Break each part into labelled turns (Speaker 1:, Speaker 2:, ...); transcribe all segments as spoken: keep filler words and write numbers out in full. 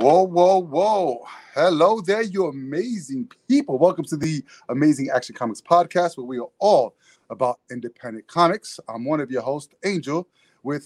Speaker 1: Whoa, whoa, whoa. Hello there, you amazing people. Welcome to the Amazing Action Comics podcast, where we are all about independent comics. I'm one of your hosts, Angel, with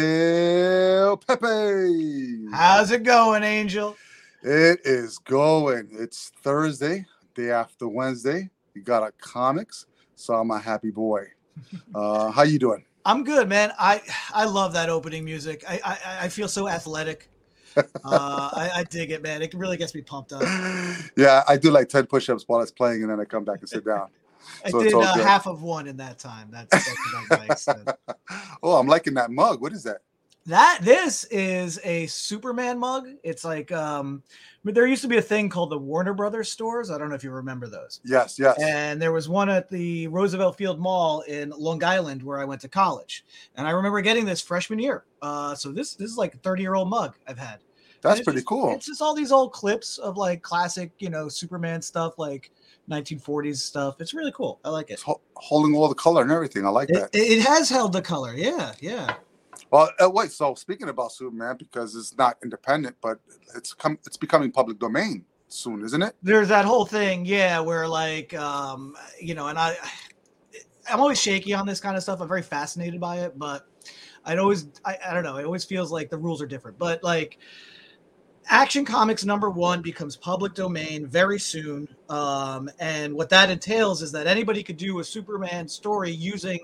Speaker 1: Phil Pepe.
Speaker 2: How's it going, Angel?
Speaker 1: It is going. It's Thursday, day after Wednesday. We got our comics, so I'm a happy boy. Uh, how you doing?
Speaker 2: I'm good, man. I I love that opening music. I I, I feel so athletic. uh, I, I dig it, man. It really gets me pumped up.
Speaker 1: Yeah, I do like ten push-ups while it's playing, and then I come back and sit down.
Speaker 2: I so did uh, half of one in that time. That's, that's what I liked.
Speaker 1: Oh, I'm liking that mug. What is that?
Speaker 2: That this is a Superman mug. It's like um, there used to be a thing called the Warner Brothers stores. I don't know if you remember those.
Speaker 1: Yes, yes.
Speaker 2: And there was one at the Roosevelt Field Mall in Long Island where I went to college. And I remember getting this freshman year. Uh, so this this is like a thirty-year-old mug I've had.
Speaker 1: That's pretty
Speaker 2: just,
Speaker 1: cool.
Speaker 2: It's just all these old clips of like classic, you know, Superman stuff, like nineteen forties stuff. It's really cool. I like it. It's
Speaker 1: ho- holding all the color and everything. I like
Speaker 2: it,
Speaker 1: that.
Speaker 2: It has held the color. Yeah, yeah.
Speaker 1: Well, uh, wait. So speaking about Superman, because it's not independent, but it's come, it's becoming public domain soon, isn't it?
Speaker 2: There's that whole thing, yeah, where like, um, you know, and I, I'm always shaky on this kind of stuff. I'm very fascinated by it, but I'd always, I, I don't know, it always feels like the rules are different. But like, Action Comics number one becomes public domain very soon, um, and what that entails is that anybody could do a Superman story using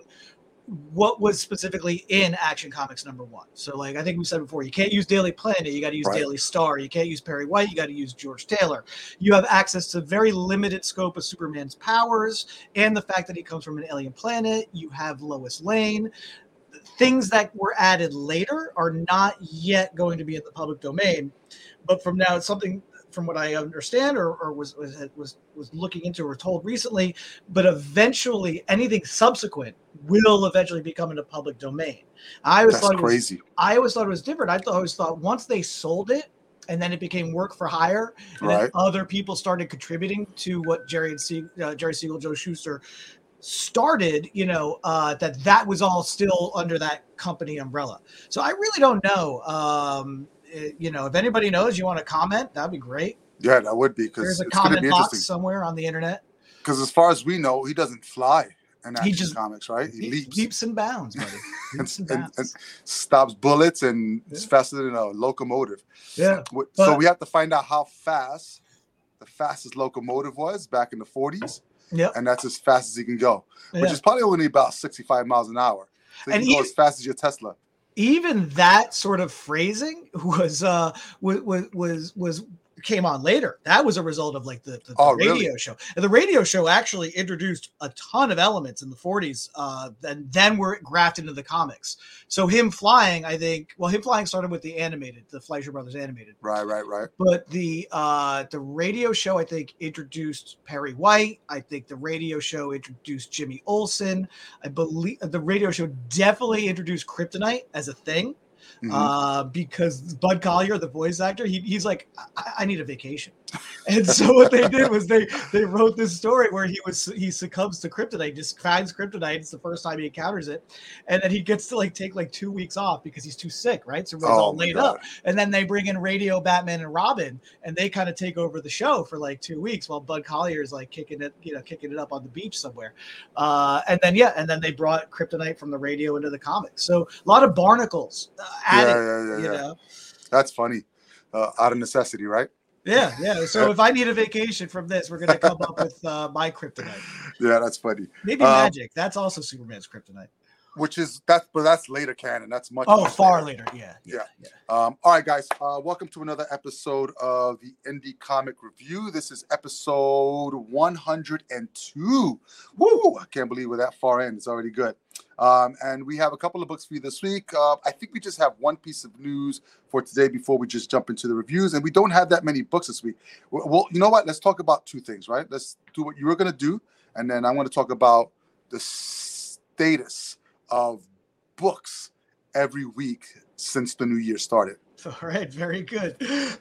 Speaker 2: what was specifically in Action Comics number one. So like I think we said before, you can't use Daily Planet, you got to use right. Daily Star, you can't use Perry White, you got to use George Taylor. You have access to very limited scope of Superman's powers and the fact that he comes from an alien planet. You have Lois Lane. Things that were added later are not yet going to be in the public domain, but from now it's something from what I understand or, or was, was was was looking into or told recently, but eventually anything subsequent will eventually become in the public domain. I always
Speaker 1: That's
Speaker 2: thought it
Speaker 1: crazy.
Speaker 2: Was, I always thought it was different. I th- always thought once they sold it and then it became work for hire, and
Speaker 1: right.
Speaker 2: then other people started contributing to what Jerry and Sie- uh, Jerry Siegel, Joe Shuster started, you know, uh, that that was all still under that company umbrella. So I really don't know. Um, You know, if anybody knows, you want to comment, that'd be great.
Speaker 1: Yeah, that would be, because
Speaker 2: there's a
Speaker 1: it's
Speaker 2: comment
Speaker 1: be
Speaker 2: box somewhere on the internet.
Speaker 1: Because as far as we know, he doesn't fly in Action
Speaker 2: he just,
Speaker 1: Comics, right? He,
Speaker 2: he
Speaker 1: leaps,
Speaker 2: leaps and bounds, buddy.
Speaker 1: Leaps and, and, and stops bullets and yeah. is faster than a locomotive.
Speaker 2: Yeah.
Speaker 1: So
Speaker 2: but,
Speaker 1: we have to find out how fast the fastest locomotive was back in the forties.
Speaker 2: Yeah.
Speaker 1: And that's as fast as he can go,
Speaker 2: yeah.
Speaker 1: which is probably only about sixty-five miles an hour. So he
Speaker 2: and
Speaker 1: can go as fast as your Tesla.
Speaker 2: Even that sort of phrasing was uh was was was came on later. That was a result of like the, the, the
Speaker 1: oh,
Speaker 2: radio
Speaker 1: really?
Speaker 2: show. And the radio show actually introduced a ton of elements in the forties uh and then were grafted into the comics. So him flying, I think, well, him flying started with the animated, the Fleischer Brothers animated.
Speaker 1: Right, right, right.
Speaker 2: But the uh the radio show, I think, introduced Perry White. I think the radio show introduced Jimmy Olsen. I believe the radio show definitely introduced Kryptonite as a thing. Mm-hmm. Uh, because Bud Collyer, the voice actor, he, he's like, I, I need a vacation. And so what they did was they they wrote this story where he was he succumbs to kryptonite, just finds kryptonite. It's the first time he encounters it, and then he gets to like take like two weeks off because he's too sick, right? So he's oh, all laid God. up. And then they bring in Radio Batman and Robin, and they kind of take over the show for like two weeks while Bud Collyer is like kicking it, you know, kicking it up on the beach somewhere. Uh, and then yeah, and then they brought kryptonite from the radio into the comics. So a lot of barnacles uh, added.
Speaker 1: Yeah, yeah, yeah,
Speaker 2: you
Speaker 1: yeah.
Speaker 2: know?
Speaker 1: That's funny. Uh, out of necessity, right?
Speaker 2: Yeah, yeah. So if I need a vacation from this, we're going to come up with uh, my kryptonite.
Speaker 1: Yeah, that's funny.
Speaker 2: Maybe
Speaker 1: um,
Speaker 2: magic. That's also Superman's kryptonite.
Speaker 1: Which is that's but that's later canon. That's much.
Speaker 2: Oh,
Speaker 1: much
Speaker 2: far
Speaker 1: later.
Speaker 2: later. Yeah,
Speaker 1: yeah.
Speaker 2: yeah.
Speaker 1: yeah. Um, all right, guys. Uh, welcome to another episode of the Indie Comic Review. This is episode one hundred two. Woo! I can't believe we're that far in. It's already good. Um, and we have a couple of books for you this week. Uh, I think we just have one piece of news for today before we just jump into the reviews. And we don't have that many books this week. Well, you know what? Let's talk about two things, right? Let's do what you were going to do. And then I want to talk about the status of books every week since the new year started.
Speaker 2: All right. Very good.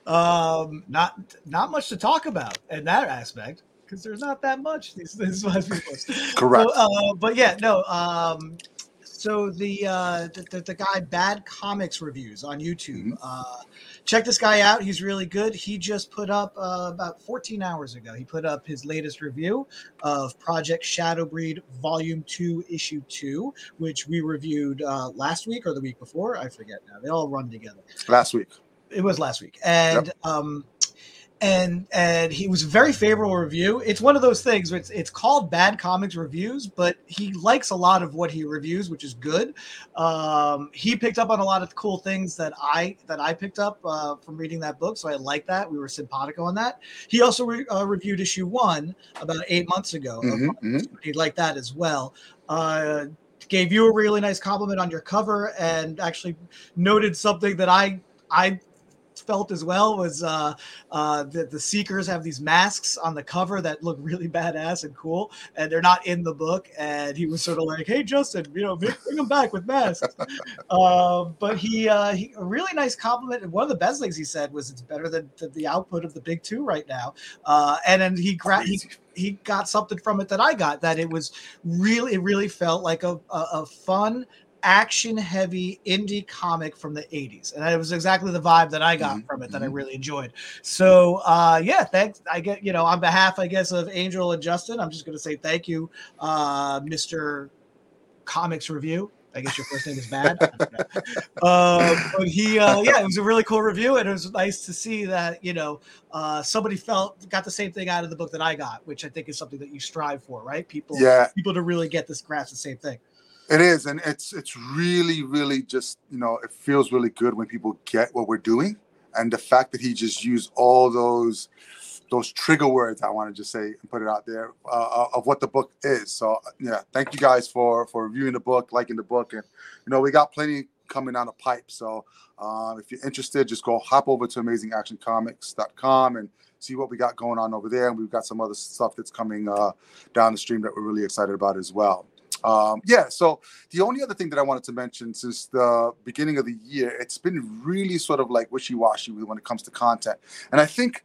Speaker 2: Um, not, not much to talk about in that aspect, because there's not that much. These, these Correct. So, uh, but yeah, no. Um, So the, uh, the, the the guy Bad Comics Reviews on YouTube.
Speaker 1: Mm-hmm.
Speaker 2: Uh, check this guy out. He's really good. He just put up uh, about fourteen hours ago. He put up his latest review of Project Shadowbreed Volume Two, Issue Two, which we reviewed uh, last week or the week before. I forget now. They all run together.
Speaker 1: Last week.
Speaker 2: It was last week, and
Speaker 1: Yep.
Speaker 2: um, and and he was a very favorable review. It's one of those things where it's it's called Bad Comics Reviews, but he likes a lot of what he reviews, which is good. Um, he picked up on a lot of cool things that I that I picked up uh, from reading that book, so I like that. We were simpatico on that. He also re- uh, reviewed issue one about eight months ago.
Speaker 1: Mm-hmm, mm-hmm.
Speaker 2: He liked that as well. Uh, gave you a really nice compliment on your cover, and actually noted something that I I. felt as well was uh uh that the Seekers have these masks on the cover that look really badass and cool, and they're not in the book, and he was sort of like, hey Justin, you know, bring them back with masks. uh, but he uh he, a really nice compliment, and one of the best things he said was it's better than, than the output of the big two right now. Uh and then he gra- he he got something from it that I got, that it was really it really felt like a a, a fun action heavy indie comic from the eighties, and it was exactly the vibe that I got
Speaker 1: Mm-hmm.
Speaker 2: from it that I really enjoyed. So uh yeah, thanks. I get, you know, on behalf, I guess, of Angel and Justin, I'm just going to say thank you, uh Mister Comics Review. I guess your first name is Bad. uh, but he uh yeah, it was a really cool review, and it was nice to see that, you know, uh somebody felt got the same thing out of the book that I got, which I think is something that you strive for, right? People
Speaker 1: Yeah.
Speaker 2: people to really get this grasp the same thing.
Speaker 1: It is, and it's it's really, really just, you know, it feels really good when people get what we're doing, and the fact that he just used all those those trigger words, I want to just say and put it out there, uh, of what the book is. So yeah, thank you guys for for reviewing the book, liking the book, and you know, we got plenty coming down the pipe. So um, if you're interested, just go hop over to amazing action comics dot com and see what we got going on over there, and we've got some other stuff that's coming uh, down the stream that we're really excited about as well. Um, yeah, so the only other thing that I wanted to mention, since the beginning of the year, it's been really sort of like wishy-washy when it comes to content. And I think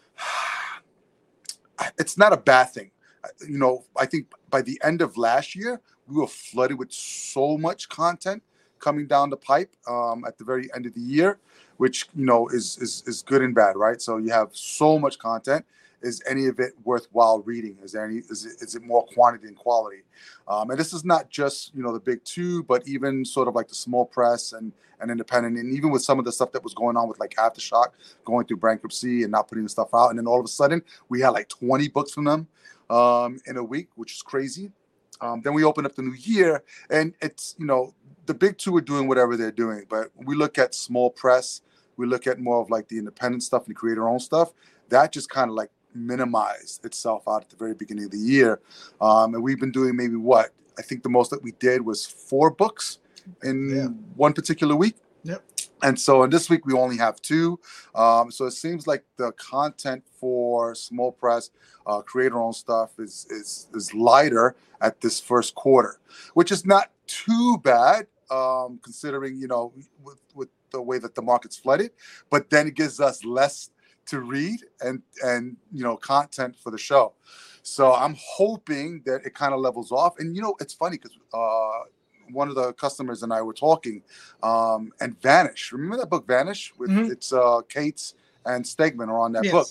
Speaker 1: it's not a bad thing. You know, I think by the end of last year, we were flooded with so much content coming down the pipe um, at the very end of the year, which, you know, is, is, is good and bad, right? So you have so much content. Is any of it worthwhile reading? Is there any? Is it, is it more quantity than quality? Um, and this is not just, you know, the big two, but even sort of like the small press and and independent, and even with some of the stuff that was going on with like Aftershock going through bankruptcy and not putting the stuff out, and then all of a sudden we had like twenty books from them um, in a week, which is crazy. Um, then we open up the new year, and it's, you know, the big two are doing whatever they're doing, but when we look at small press, we look at more of like the independent stuff and the creator-owned stuff. That just kind of like minimized itself out at the very beginning of the year. Um, and we've been doing maybe what? I think the most that we did was four books in
Speaker 2: Yeah.
Speaker 1: one particular week.
Speaker 2: Yep.
Speaker 1: And so in this week, we only have two. Um, so it seems like the content for small press, uh, creator-owned stuff is, is, is lighter at this first quarter, which is not too bad, um, considering, you know, with, with the way that the market's flooded, but then it gives us less to read and and you know, content for the show. So I'm hoping that it kind of levels off. And you know, it's funny because uh one of the customers and I were talking, um and Vanish, remember that book Vanish with
Speaker 2: Mhm.
Speaker 1: it's uh Cates and Stegman are on that
Speaker 2: Yes.
Speaker 1: book,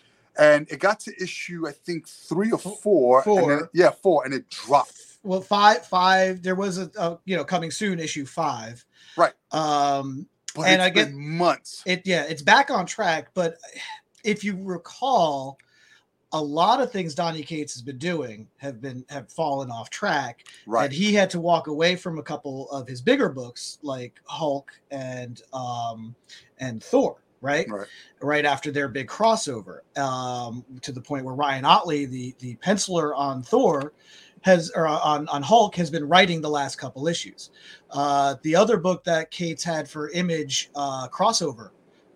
Speaker 1: and it got to issue I think three or four,
Speaker 2: Four.
Speaker 1: and then, yeah four and it dropped.
Speaker 2: Well, five, five. There was a, a you know, coming soon issue five.
Speaker 1: Right.
Speaker 2: Um,
Speaker 1: But
Speaker 2: And
Speaker 1: it's
Speaker 2: I get-
Speaker 1: been months.
Speaker 2: it yeah, it's back on track. But if you recall, a lot of things Donny Cates has been doing have been have fallen off track,
Speaker 1: Right.
Speaker 2: and he had to walk away from a couple of his bigger books like Hulk and um and Thor. Right?
Speaker 1: Right.
Speaker 2: right after their big crossover, um, to the point where Ryan Otley, the the penciler on Thor, has or on on Hulk, has been writing the last couple issues. Uh, the other book that Cates had for Image, uh, crossover,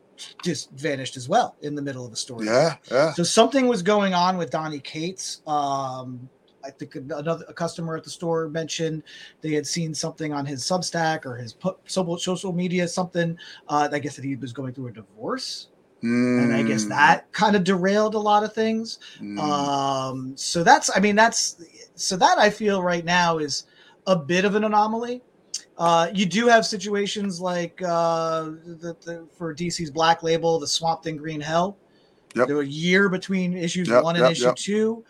Speaker 2: just vanished as well in the middle of the story.
Speaker 1: Yeah. Yeah.
Speaker 2: So something was going on with Donny Cates. Um, I think another a customer at the store mentioned they had seen something on his Substack or his pu- social social media, something. Uh, I guess that he was going through a divorce, and I guess
Speaker 1: Mm,
Speaker 2: that kind of derailed a lot of things.
Speaker 1: mm.
Speaker 2: Um, so that's, I mean, that's so that I feel right now is a bit of an anomaly. Uh, you do have situations like uh, the, the, for D C's Black Label, the Swamp Thing Green Hell.
Speaker 1: Yep.
Speaker 2: There were a year between issues
Speaker 1: Yep,
Speaker 2: one and
Speaker 1: yep,
Speaker 2: issue
Speaker 1: yep.
Speaker 2: two.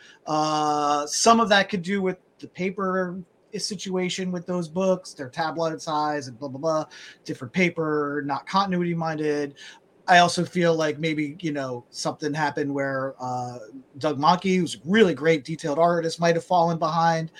Speaker 2: Uh, some of that could do with the paper situation with those books, their tabloid size and blah, blah, blah, different paper, not continuity minded. I also feel like maybe, you know, something happened where uh, Doug Mahnke, who's a really great detailed artist, might have fallen behind.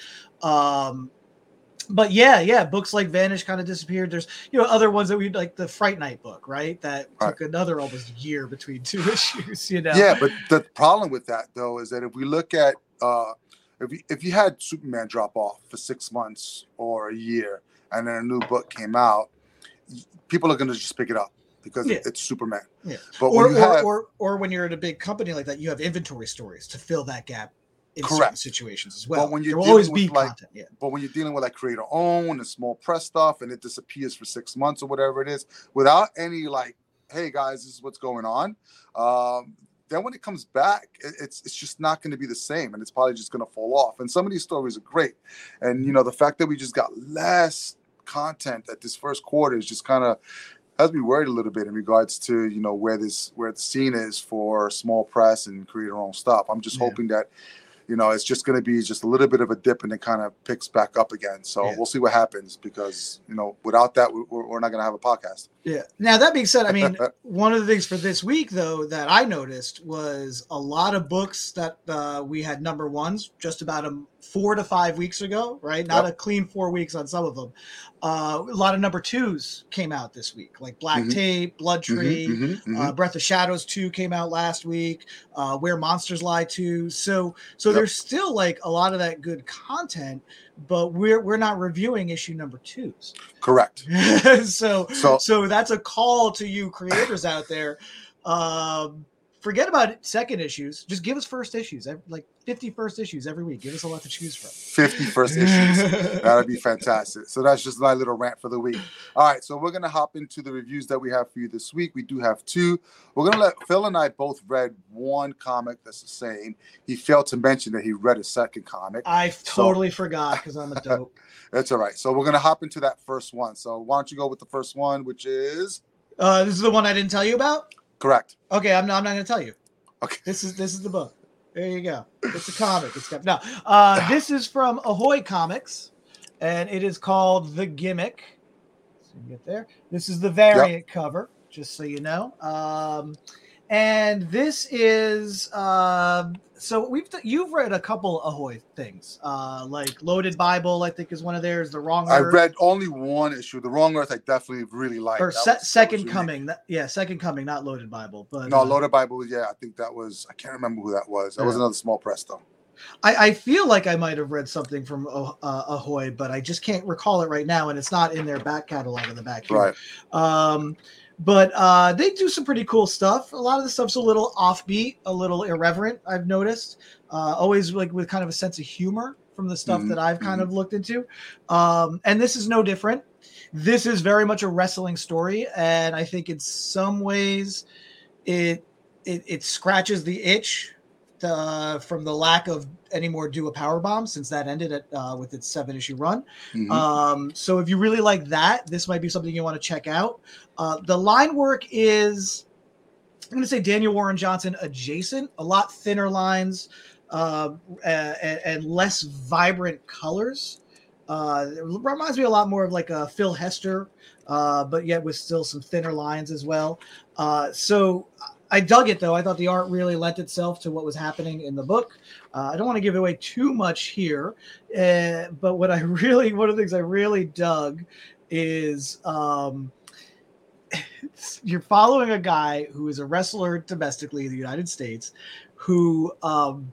Speaker 2: Um, but yeah, yeah, books like Vanish kind of disappeared. There's, you know, other ones that we like, the Fright Night book, right? That
Speaker 1: Right.
Speaker 2: took another almost year between two issues, you know?
Speaker 1: Yeah, but the problem with that, though, is that if we look at, uh, if you, if you had Superman drop off for six months or a year, and then a new book came out, people are going to just pick it up because
Speaker 2: Yeah.
Speaker 1: it's Superman.
Speaker 2: Yeah.
Speaker 1: But
Speaker 2: Or,
Speaker 1: when you
Speaker 2: or,
Speaker 1: have,
Speaker 2: or, or when you're at a big company like that, you have inventory stories to fill that gap in certain
Speaker 1: Correct.
Speaker 2: situations as well.
Speaker 1: But when you're
Speaker 2: there will
Speaker 1: dealing
Speaker 2: always
Speaker 1: with
Speaker 2: be
Speaker 1: like,
Speaker 2: content. Yeah.
Speaker 1: but when you're dealing with like creator owned and small press stuff, and it disappears for six months or whatever it is, without any like, hey guys, this is what's going on. Um, then when it comes back, it, it's it's just not going to be the same, and it's probably just going to fall off. And some of these stories are great, and you know the fact that we just got less content at this first quarter is just kind of has me worried a little bit in regards to you know where this where the scene is for small press and creator owned stuff. I'm just
Speaker 2: Yeah.
Speaker 1: hoping that. You know, it's just going to be just a little bit of a dip and it kind of picks back up again. So
Speaker 2: Yeah.
Speaker 1: we'll see what happens because, you know, without that, we- we're, we're not going to have a podcast.
Speaker 2: Yeah. Now, that being said, I mean, one of the things for this week, though, that I noticed was a lot of books that uh, we had number ones just about a, four to five weeks ago, right? Not
Speaker 1: Yep.
Speaker 2: a clean four weeks on some of them. Uh, a lot of number twos came out this week, like Black
Speaker 1: Mhm.
Speaker 2: Tape, Blood Tree,
Speaker 1: Mhm, mhm, mhm.
Speaker 2: Uh, Breath of Shadows two came out last week, uh, Where Monsters Lie two. So, so
Speaker 1: Yep.
Speaker 2: there's still like a lot of that good content, but we're we're not reviewing issue number twos.
Speaker 1: Correct.
Speaker 2: so,
Speaker 1: So-
Speaker 2: so that's a call to you creators out there. Um, forget about second issues. Just give us first issues, ev- like fifty first issues every week. Give us a lot to choose from.
Speaker 1: fifty first issues. That'd be fantastic. So that's just my little rant for the week. All right. So we're going to hop into the reviews that we have for you this week. We do have two. We're going to let Phil and I both read one comic that's the same. He failed to mention that he read a second comic.
Speaker 2: I
Speaker 1: So-
Speaker 2: totally forgot because I'm a dope.
Speaker 1: That's all right. So we're going to hop into that first one. So why don't you go with the first one, which is
Speaker 2: Uh, this is the one I didn't tell you about.
Speaker 1: correct.
Speaker 2: Okay, I'm not. I'm not going to tell you.
Speaker 1: Okay.
Speaker 2: This is this is the book. There you go. It's a comic. It's got no. Uh, this is from Ahoy Comics, and it is called The Gimmick. So you get there. This is the variant cover, just so you know. Um, and this is uh, so we've you've read a couple Ahoy things, uh, like Loaded Bible. I think is one of theirs. The Wrong
Speaker 1: I
Speaker 2: Earth.
Speaker 1: read only one issue. The Wrong Earth, I definitely really liked.
Speaker 2: or
Speaker 1: That
Speaker 2: se-
Speaker 1: was- that was
Speaker 2: Second
Speaker 1: unique.
Speaker 2: Coming. That- yeah, Second Coming, not Loaded Bible, but
Speaker 1: No,
Speaker 2: uh,
Speaker 1: Loaded Bible. Yeah, I think that was. I can't remember who that was. That was
Speaker 2: Yeah.
Speaker 1: another small press though.
Speaker 2: I, I feel like I might have read something from uh, Ahoy, but I just can't recall it right now, and it's not in their back catalog in the back here.
Speaker 1: Right.
Speaker 2: Um, but uh, they do some pretty cool stuff. A lot of the stuff's a little offbeat, a little irreverent. I've noticed, uh, always like with kind of a sense of humor from the stuff
Speaker 1: Mhm,
Speaker 2: that I've kind of looked into. Um, and this is no different. This is very much a wrestling story, and I think in some ways, it it, it scratches the itch uh, from the lack of any more do a power bomb since that ended at, uh, with its seven issue run.
Speaker 1: Mhm.
Speaker 2: Um, so if you really like that, this might be something you want to check out. Uh, the line work is, I'm going to say Daniel Warren Johnson adjacent, a lot thinner lines uh, and, and less vibrant colors. Uh, it reminds me a lot more of like a Phil Hester, uh, but yet with still some thinner lines as well. Uh, so I dug it though. I thought the art really lent itself to what was happening in the book. Uh, I don't want to give away too much here, uh, but what I really, one of the things I really dug is um, you're following a guy who is a wrestler domestically in the United States, who um,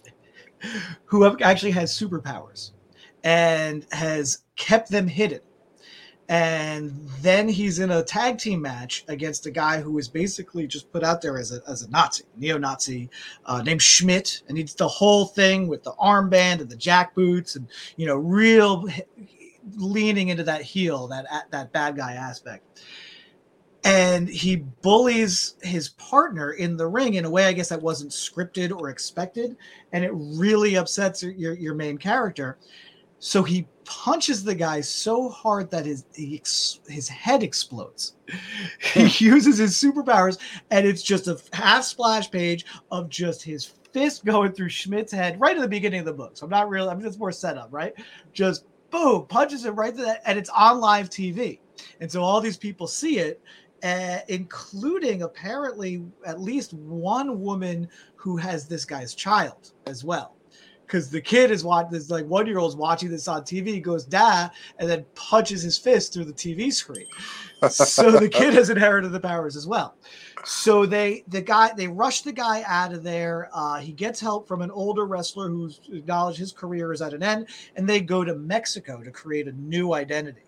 Speaker 2: who actually has superpowers and has kept them hidden. And then he's in a tag team match against a guy who is basically just put out there as a, as a Nazi, neo-Nazi, uh, named Schmidt. And he's the whole thing with the armband and the jackboots and, you know, real leaning into that heel, that, that bad guy aspect. And he bullies his partner in the ring in a way, I guess, that wasn't scripted or expected. And it really upsets your, your main character. So he punches the guy so hard that his he ex, his head explodes. He uses his superpowers, and it's just a half splash page of just his fist going through Schmidt's head right at the beginning of the book. So I'm not really, I mean, it's more setup, right? Just boom, punches it right to that, and it's on live T V. And so all these people see it, uh, including apparently at least one woman who has this guy's child as well. Because the kid is watching this, like one year old's watching this on T V, he goes, "Dad," and then punches his fist through the T V screen. So the kid has inherited the powers as well. So they, the guy, they rush the guy out of there. Uh, he gets help from an older wrestler who's acknowledged his career is at an end, and they go to Mexico to create a new identity.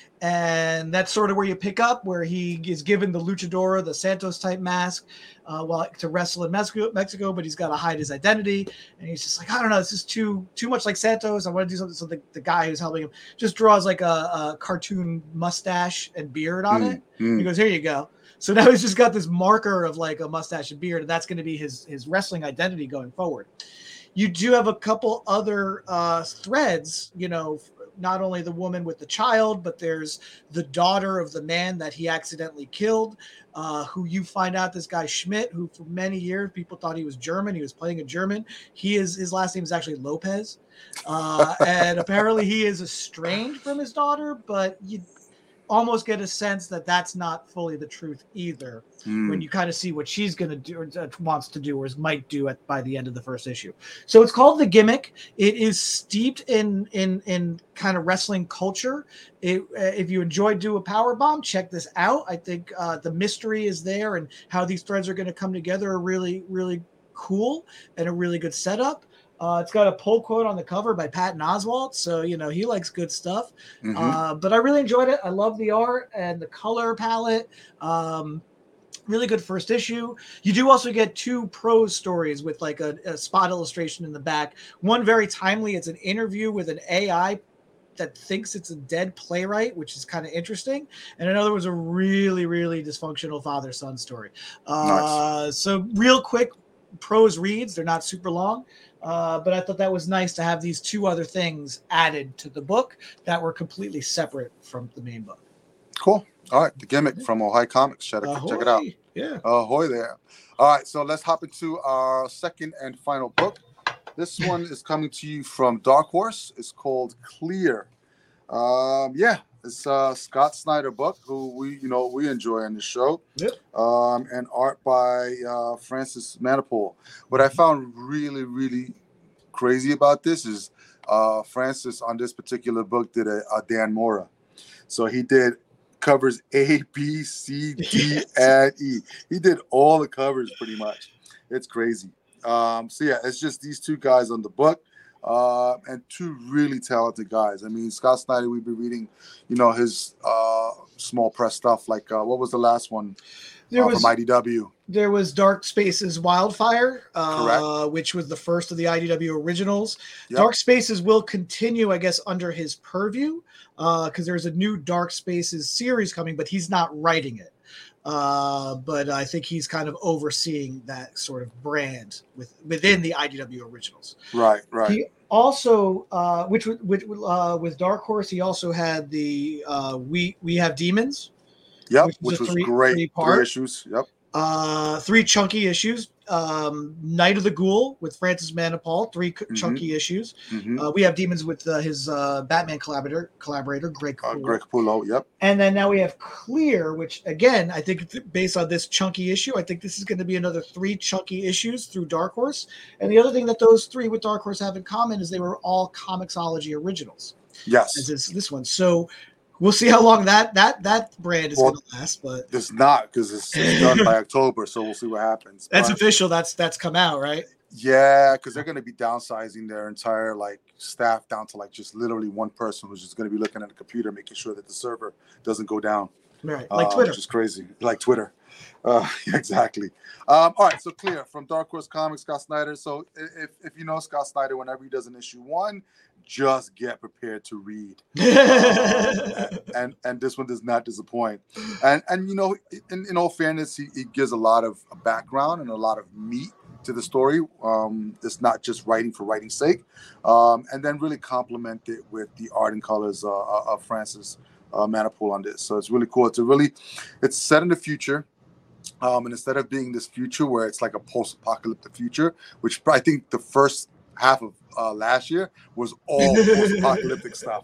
Speaker 2: And that's sort of where you pick up, where he is given the luchadora, the Santos type mask, uh, well, to wrestle in Mexico, Mexico, but he's got to hide his identity. And he's just like, I don't know, this is too too much like Santos. I want to do something. So the, the guy who's helping him just draws like a, a cartoon mustache and beard on mm, it. Mm. He goes, here you go. So now he's just got this marker of like a mustache and beard, and that's going to be his his wrestling identity going forward. You do have a couple other uh, threads, you know, not only the woman with the child, but there's the daughter of the man that he accidentally killed, uh, who you find out this guy Schmidt, who for many years people thought he was German. He was playing a German. He is, his last name is actually Lopez. Uh, and apparently he is estranged from his daughter, but you almost get a sense that that's not fully the truth either mm. when you kind of see what she's going to do or wants to do or might do at by the end of the first issue. So it's called The Gimmick. It is steeped in in in kind of wrestling culture. It, uh, if you enjoyed Do a Power Bomb, check this out. I think uh, the mystery is there, and how these threads are going to come together are really, really cool and a really good setup. Uh, it's got a pull quote on the cover by Patton Oswalt, so you know he likes good stuff. Mm-hmm. Uh, but I really enjoyed it. I love the art and the color palette. Um, really good first issue. You do also get two prose stories with like a, a spot illustration in the back. One very timely. It's an interview with an A I that thinks it's a dead playwright, which is kind of interesting. And another was a really, really dysfunctional father-son story. Uh, nice. So real quick prose reads. They're not super long. Uh, but I thought that was nice to have these two other things added to the book that were completely separate from the main book.
Speaker 1: Cool. All right. The Gimmick from Ohio Comics. Check it, check it out.
Speaker 2: Yeah.
Speaker 1: Ahoy there. All right. So let's hop into our second and final book. This one is coming to you from Dark Horse. It's called Clear. Um, yeah. It's a Scott Snyder book, who we, you know, we enjoy on the show.
Speaker 2: Yep.
Speaker 1: Um, and art by uh, Francis Manapul. What I found really, really crazy about this is uh, Francis on this particular book did a, a Dan Mora. So he did covers A, B, C, D, yes. and E. He did all the covers pretty much. It's crazy. Um, so yeah, it's just these two guys on the book. Uh, and two really talented guys. I mean, Scott Snyder, we've been reading, you know, his uh, small press stuff. Like, uh, what was the last one
Speaker 2: there
Speaker 1: uh,
Speaker 2: was,
Speaker 1: from I D W?
Speaker 2: There was Dark Spaces Wildfire, uh, which was the first of the I D W originals. Yep. Dark Spaces will continue, I guess, under his purview because uh, there's a new Dark Spaces series coming, but he's not writing it. Uh, but I think he's kind of overseeing that sort of brand with within the I D W originals.
Speaker 1: Right, right.
Speaker 2: He also, uh, which which uh, with Dark Horse, he also had the uh, we we have demons.
Speaker 1: Yep, which, which was three, great. Three, three issues. Yep.
Speaker 2: Uh, three chunky issues. Um, Night of the Ghoul with Francis Manapul, three mm-hmm. chunky issues. Mm-hmm. Uh, we have Demons with uh, his uh, Batman collaborator, collaborator Greg Capullo. Uh,
Speaker 1: Greg Capullo, yep.
Speaker 2: And then now we have Clear, which again, I think based on this chunky issue, I think this is going to be another three chunky issues through Dark Horse. And the other thing that those three with Dark Horse have in common is they were all Comixology originals.
Speaker 1: Yes.
Speaker 2: As is this one. So we'll see how long that that that brand is well, going to last, but
Speaker 1: it's not because it's, it's done by October, so we'll see what happens.
Speaker 2: That's
Speaker 1: but,
Speaker 2: official. That's that's come out, right?
Speaker 1: Yeah, because they're going to be downsizing their entire like staff down to like just literally one person who's just going to be looking at the computer, making sure that the server doesn't go down.
Speaker 2: Right, like uh, Twitter,
Speaker 1: which is crazy, like Twitter. Uh, exactly. Um, all right, so Clear from Dark Horse Comics, Scott Snyder. So if if you know Scott Snyder, whenever he does an issue one, just get prepared to read. uh, and, and and this one does not disappoint. And and you know, in, in all fairness, he, he gives a lot of background and a lot of meat to the story. Um, it's not just writing for writing's sake, um, and then really complement it with the art and colors uh, of Francis uh, Manapul on this. So it's really cool. It's a really, it's set in the future. Um, and instead of being this future where it's like a post-apocalyptic future, which I think the first half of uh, last year was all post-apocalyptic stuff.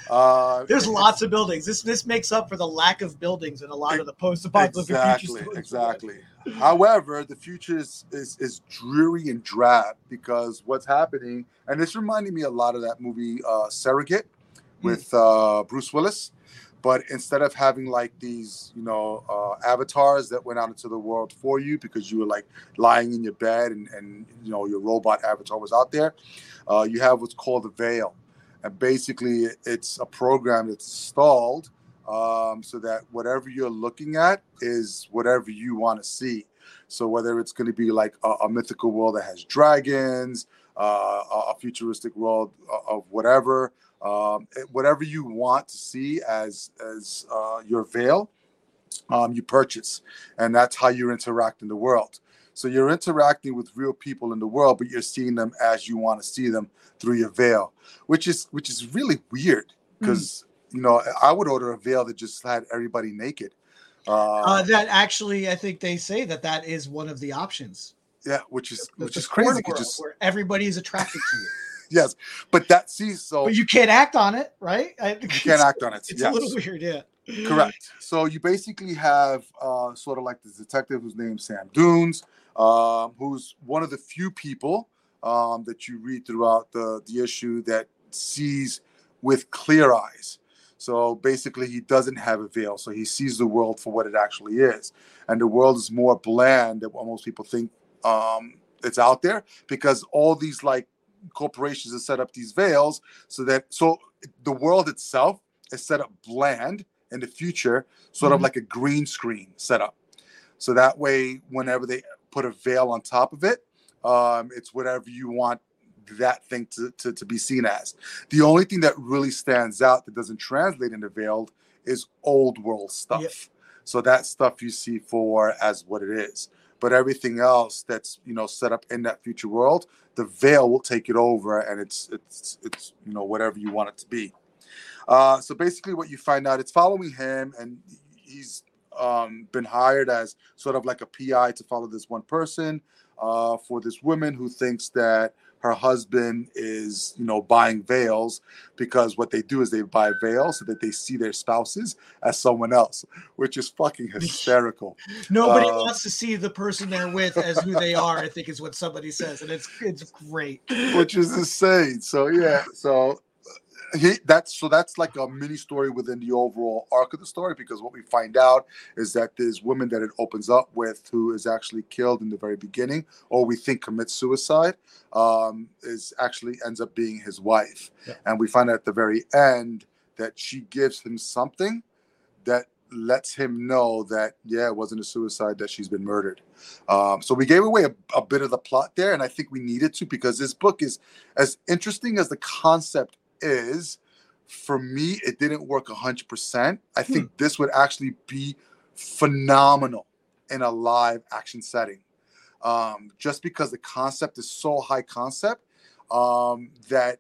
Speaker 1: Uh,
Speaker 2: There's lots of buildings. This this makes up for the lack of buildings in a lot of the post-apocalyptic
Speaker 1: exactly,
Speaker 2: future stories.
Speaker 1: Exactly. However, the future is, is is dreary and drab because what's happening, and this reminded me a lot of that movie uh, Surrogate with uh, Bruce Willis. But instead of having like these, you know, uh, avatars that went out into the world for you because you were like lying in your bed and, and you know, your robot avatar was out there, uh, you have what's called the Veil. And basically it's a program that's installed um, so that whatever you're looking at is whatever you want to see. So whether it's going to be like a, a mythical world that has dragons, uh, a futuristic world of whatever, Um, whatever you want to see as as uh, your veil, um, you purchase, and that's how you interact in the world. So you're interacting with real people in the world, but you're seeing them as you want to see them through your veil, which is which is really weird because mm. you know I would order a veil that just had everybody naked.
Speaker 2: Uh, uh, that actually, I think they say that that is one of the options.
Speaker 1: Yeah, which is
Speaker 2: the,
Speaker 1: which
Speaker 2: the
Speaker 1: is crazy.
Speaker 2: World,
Speaker 1: just
Speaker 2: where everybody is attracted to you.
Speaker 1: Yes, but that see so.
Speaker 2: But you can't act on it, right? I,
Speaker 1: you can't act on it.
Speaker 2: It's
Speaker 1: yes.
Speaker 2: a little weird, yeah.
Speaker 1: Correct. So you basically have uh, sort of like this detective whose name's Sam Dunes, um, who's one of the few people um, that you read throughout the the issue that sees with clear eyes. So basically, he doesn't have a veil, so he sees the world for what it actually is, and the world is more bland than what most people think um, it's out there because all these like corporations have set up these veils so that so the world itself is set up bland in the future, sort mm-hmm. of like a green screen setup. So that way, whenever they put a veil on top of it, um, it's whatever you want that thing to, to, to be seen as. The only thing that really stands out that doesn't translate into veiled is old world stuff. Yep. So that stuff you see for as what it is. But everything else that's, you know, set up in that future world, the veil will take it over, and it's it's it's you know whatever you want it to be. Uh, so basically, what you find out, it's following him, and he's um, been hired as sort of like a P I to follow this one person uh, for this woman who thinks that her husband is, you know, buying veils because what they do is they buy veils so that they see their spouses as someone else, which is fucking hysterical.
Speaker 2: Nobody uh, wants to see the person they're with as who they are, I think is what somebody says. And it's it's great.
Speaker 1: Which is insane. So, yeah. So he that's so that's like a mini story within the overall arc of the story, because what we find out is that this woman that it opens up with, who is actually killed in the very beginning, or we think commits suicide, um, is actually ends up being his wife. Yeah. And we find out at the very end that she gives him something that lets him know that, yeah, it wasn't a suicide, that she's been murdered. Um, so we gave away a, a bit of the plot there, and I think we needed to, because this book is as interesting as the concept is. For me, it didn't work one hundred percent. I think hmm. this would actually be phenomenal in a live action setting. Um, just because the concept is so high concept um, that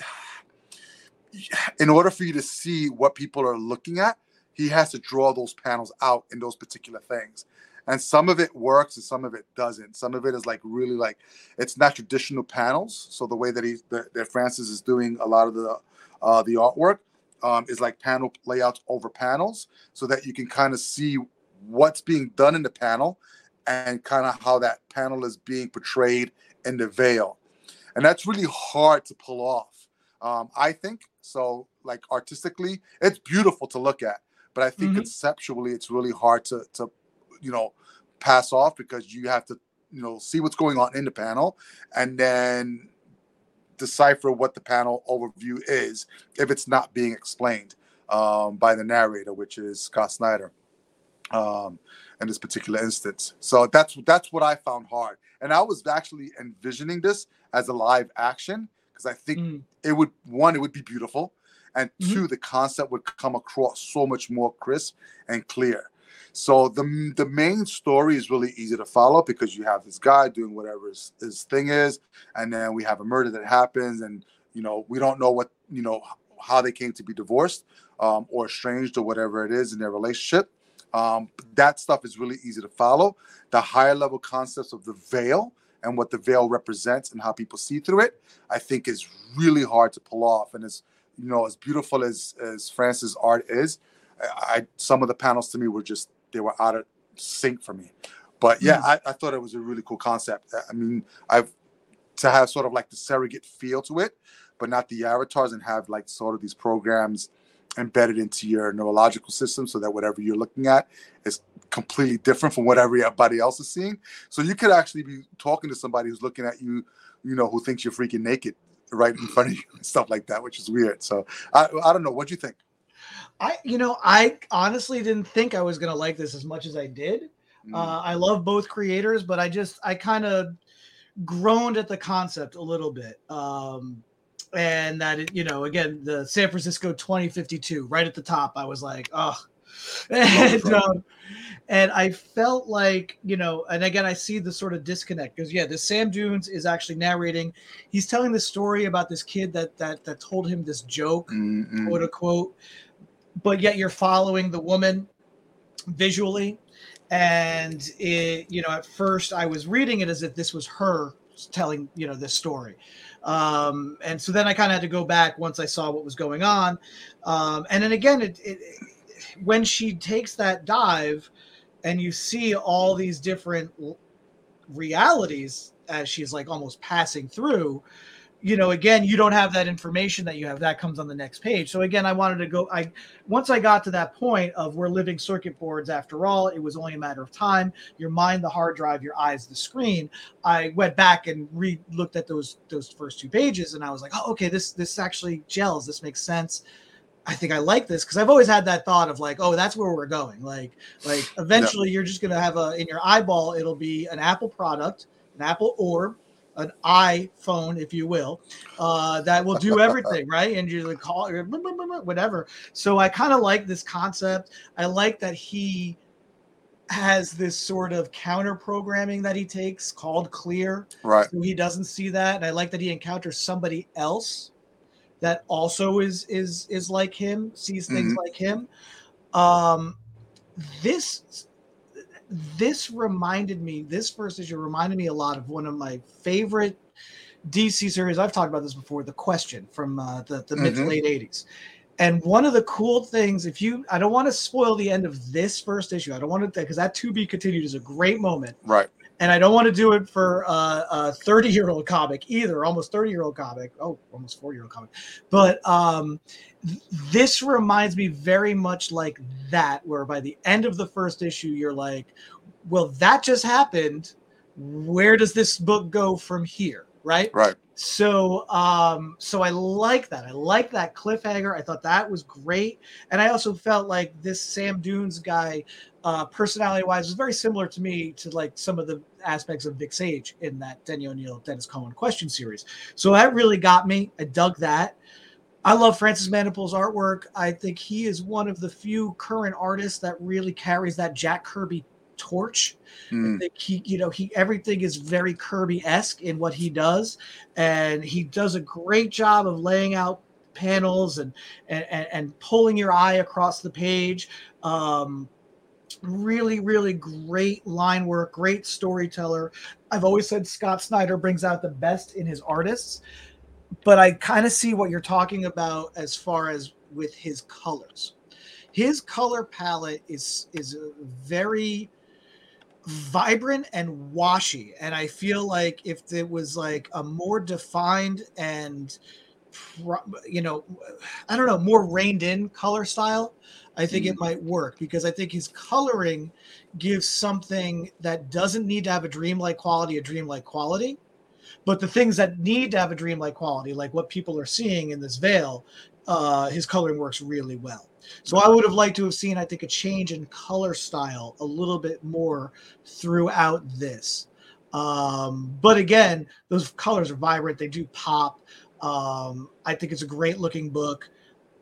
Speaker 1: in order for you to see what people are looking at, he has to draw those panels out in those particular things. And some of it works and some of it doesn't. Some of it is like really like, it's not traditional panels. So the way that he, that, that Francis is doing a lot of the uh, the artwork um, is like panel layouts over panels, so that you can kind of see what's being done in the panel and kind of how that panel is being portrayed in the veil. And that's really hard to pull off, um, I think. So like artistically, it's beautiful to look at, but I think mm-hmm. conceptually it's really hard to, to, you know, pass off, because you have to, you know, see what's going on in the panel and then decipher what the panel overview is if it's not being explained um, by the narrator, which is Scott Snyder um, in this particular instance. So that's that's what I found hard. And I was actually envisioning this as a live action, because I think mm. it would, one, it would be beautiful, and mm-hmm. two, the concept would come across so much more crisp and clear. So the the main story is really easy to follow because you have this guy doing whatever his, his thing is, and then we have a murder that happens, and you know we don't know what you know how they came to be divorced um, or estranged or whatever it is in their relationship. Um, that stuff is really easy to follow. The higher level concepts of the veil and what the veil represents and how people see through it, I think is really hard to pull off. And as you know, as beautiful as as France's art is, I, I some of the panels to me were just they were out of sync for me. But yeah, mm. I, I thought it was a really cool concept. I mean, I've to have sort of like the surrogate feel to it, but not the avatars, and have like sort of these programs embedded into your neurological system so that whatever you're looking at is completely different from what everybody else is seeing. So you could actually be talking to somebody who's looking at you, you know, who thinks you're freaking naked right in front of you and stuff like that, which is weird. So I, I don't know. What'd you think?
Speaker 2: I, you know, I honestly didn't think I was going to like this as much as I did. Mm. Uh, I love both creators, but I just, I kind of groaned at the concept a little bit. Um, And that, it, you know, again, the San Francisco twenty fifty-two, right at the top, I was like, oh. And, um, and I felt like, you know, and again, I see the sort of disconnect because, yeah, this Sam Dunes is actually narrating. He's telling this story about this kid that that that told him this joke, mm-hmm. quote unquote. But yet you're following the woman visually. And, it, you know, at first I was reading it as if this was her telling, you know, this story. Um, and so then I kind of had to go back once I saw what was going on. Um, and then again, it, it, when she takes that dive and you see all these different realities as she's like almost passing through, you know, again, you don't have that information that you have. That comes on the next page. So again, I wanted to go, I, once I got to that point of we're living circuit boards after all, it was only a matter of time. Your mind, the hard drive, your eyes, the screen. I went back and re looked at those, those first two pages and I was like, oh, okay, this, this actually gels. This makes sense. I think I like this because I've always had that thought of like, oh, that's where we're going. Like, like eventually yeah. you're just going to have a, in your eyeball, it'll be an Apple product, an Apple orb, an iPhone, if you will, uh, that will do everything, right? And you like call it, whatever. So I kind of like this concept. I like that he has this sort of counter programming that he takes called Clear.
Speaker 1: Right.
Speaker 2: So he doesn't see that. And I like that he encounters somebody else that also is is is like him, sees things mm-hmm. like him. Um, this. This reminded me, this first issue reminded me a lot of one of my favorite D C series. I've talked about this before, The Question from uh, the, the mm-hmm. mid to late eighties. And one of the cool things, if you, I don't want to spoil the end of this first issue. I don't want to, because that to be continued is a great moment.
Speaker 1: Right.
Speaker 2: And I don't want to do it for uh, a thirty-year-old comic either, almost thirty-year-old comic. Oh, almost forty-year-old comic. But um, th- this reminds me very much like that, where by the end of the first issue, you're like, well, that just happened. Where does this book go from here? Right?
Speaker 1: Right.
Speaker 2: So, um, so I like that. I like that cliffhanger. I thought that was great. And I also felt like this Sam Dunes guy, uh, personality wise, was very similar to me to like some of the aspects of Vic Sage in that Denny O'Neil, Dennis Cohen Question series. So that really got me. I dug that. I love Francis Manapul's artwork. I think he is one of the few current artists that really carries that Jack Kirby torch. Mm. I think he, you know, he everything is very Kirby-esque in what he does, and he does a great job of laying out panels and and and pulling your eye across the page. Um, really, really great line work, great storyteller. I've always said Scott Snyder brings out the best in his artists, but I kind of see what you're talking about as far as with his colors. His color palette is is very vibrant and washy, and I feel like if it was like a more defined and you know I don't know more reined in color style, I think mm. it might work, because I think his coloring gives something that doesn't need to have a dreamlike quality a dreamlike quality, but the things that need to have a dreamlike quality, like what people are seeing in this veil, uh his coloring works really well. So I would have liked to have seen, I think, a change in color style a little bit more throughout this. Um, but again, those colors are vibrant. They do pop. Um, I think it's a great looking book.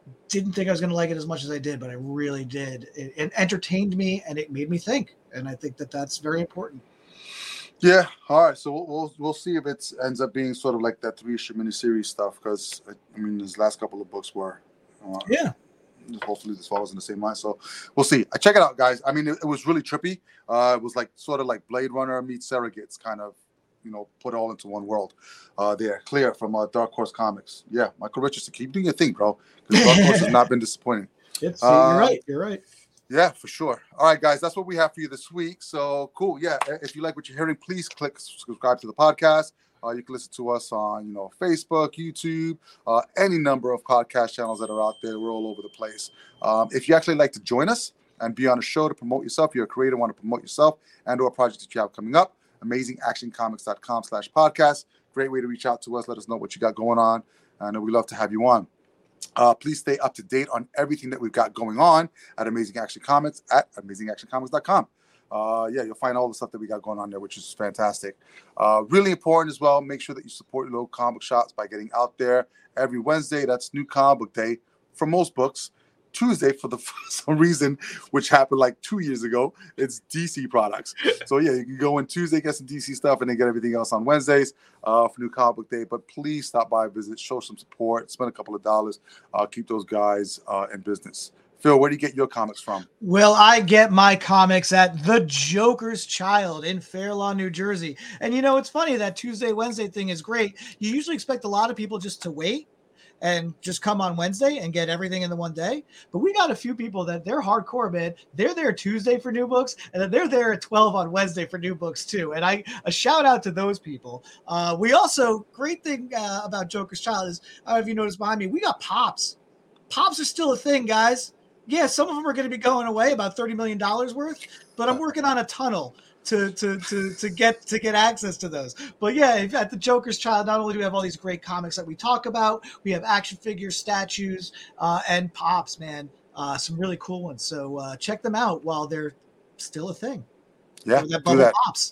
Speaker 2: didn't think I was going to like it as much as I did, but I really did. It, it entertained me and it made me think. And I think that that's very important.
Speaker 1: Yeah. All right. So we'll we'll, we'll see if it ends up being sort of like that three issue miniseries stuff. Because I mean, his last couple of books were. Uh,
Speaker 2: yeah.
Speaker 1: Hopefully this follows in the same line. So we'll see. I check it out, guys. I mean, it, it was really trippy. Uh, it was like sort of like Blade Runner meets Surrogates, kind of, you know, put all into one world. Uh, there, Clear from uh, Dark Horse Comics. Yeah, Michael Richardson, keep doing your thing, bro. Because Dark Horse has not been disappointing.
Speaker 2: It's, uh, you're right. You're right.
Speaker 1: Yeah, for sure. All right, guys, that's what we have for you this week. So cool. Yeah, if you like what you're hearing, please click subscribe to the podcast. Uh, you can listen to us on, you know, Facebook, YouTube, uh, any number of podcast channels that are out there. We're all over the place. Um, if you actually like to join us and be on a show to promote yourself, you're a creator, want to promote yourself and or projects that you have coming up, amazing action comics dot com slash podcast. Great way to reach out to us. Let us know what you got going on. And we love to have you on. Uh, please stay up to date on everything that we've got going on at Amazing Action Comics at amazing action comics dot com. Uh, yeah, you'll find all the stuff that we got going on there, which is fantastic. Uh, really important as well. Make sure that you support your local comic shops by getting out there every Wednesday. That's New Comic Book Day for most books. Tuesday, for the for some reason, which happened like two years ago, it's D C products. So yeah, you can go in Tuesday, get some D C stuff, and then get everything else on Wednesdays uh, for New Comic Book Day. But please stop by, visit, show some support, spend a couple of dollars, uh, keep those guys uh, in business. Phil, where do you get your comics from?
Speaker 2: Well, I get my comics at The Joker's Child in Fair Lawn, New Jersey. And, you know, it's funny, that Tuesday, Wednesday thing is great. You usually expect a lot of people just to wait and just come on Wednesday and get everything in the one day. But we got a few people that they're hardcore, man. They're there Tuesday for new books, and then they're there at twelve on Wednesday for new books too. And I a shout out to those people. Uh, we also, great thing uh, about Joker's Child is, I don't know if you noticed behind me, we got Pops. Pops are still a thing, guys. Yeah, some of them are going to be going away, about thirty million dollars worth, but I'm working on a tunnel to to to to get to get access to those. But yeah, at the Joker's Child, not only do we have all these great comics that we talk about, we have action figures, statues, uh, and Pops, man. Uh, some really cool ones. So uh, check them out while they're still a thing.
Speaker 1: Yeah,
Speaker 2: that
Speaker 1: do that.
Speaker 2: Pops.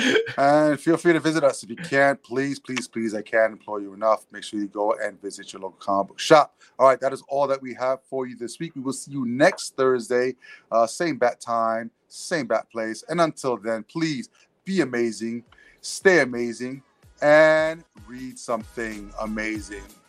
Speaker 1: And feel free to visit us. If you can't, please, please, please, I can't implore you enough. Make sure you go and visit your local comic book shop. All right, that is all that we have for you this week. We will see you next Thursday, uh, same bat time, same bat place. And until then, please be amazing, stay amazing, and read something amazing.